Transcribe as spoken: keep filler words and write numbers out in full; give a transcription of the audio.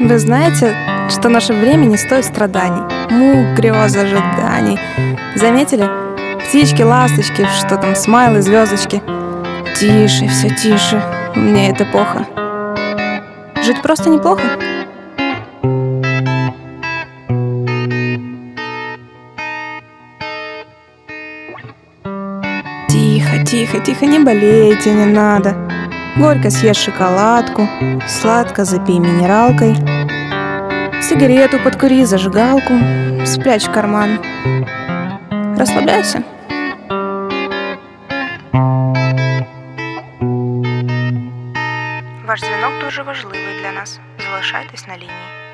Вы знаете, что наше время не стоит страданий, мук, грез, ожиданий. Заметили? Птички, ласточки, что там, смайлы, звездочки. Тише, все тише. Мне это эпоха. Жить просто неплохо. Тихо, тихо, тихо, не болейте, не надо. Горько съешь шоколадку, сладко запей минералкой. Сигарету подкури, зажигалку, спрячь в карман. Расслабляйся. Ваш дзвінок дуже важливий для нас. Залишайтесь на лінії.